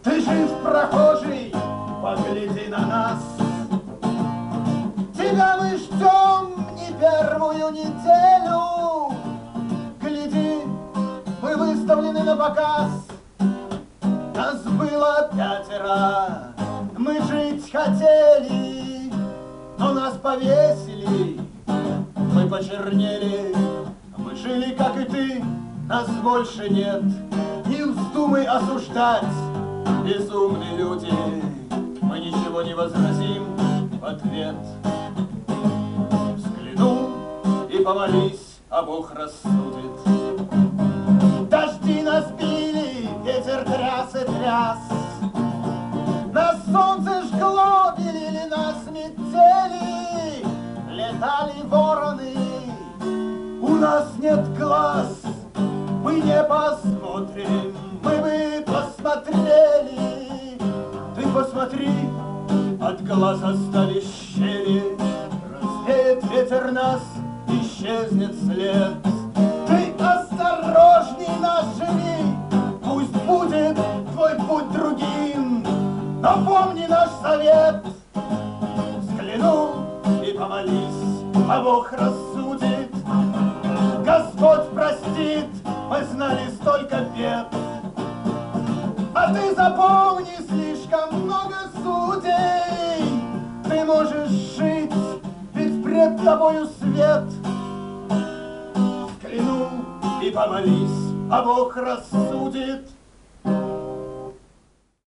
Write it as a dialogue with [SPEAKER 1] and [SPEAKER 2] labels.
[SPEAKER 1] Ты жив, прохожий, погляди на нас. Тебя мы ждем не первую неделю. Гляди, мы выставлены на показ. Нас было 5, мы жить хотели, но нас повесили, мы почернели. Мы жили, как и ты, нас больше нет. Не вздумай осуждать, безумные люди. Мы ничего не возразим в ответ. Взгляну и помолись, а Бог рассудит. Дожди нас били, ветер тряс и тряс. На солнце жгло, белили нас метели. Летали вороны, у нас нет глаз. Мы не посмотрим, мы бы посмотрели. Ты посмотри, от глаз остались щели. Развеет ветер нас, исчезнет след. Ты осторожней нас живи, пусть будет твой путь другим. Но помни наш совет. Взгляну и помолись, а Бог рассудит. Господь простит, мы знали столько бед. А ты запомни, слишком много судей. Ты можешь жить, ведь пред тобою свет. Взгляну и помолись, а Бог рассудит.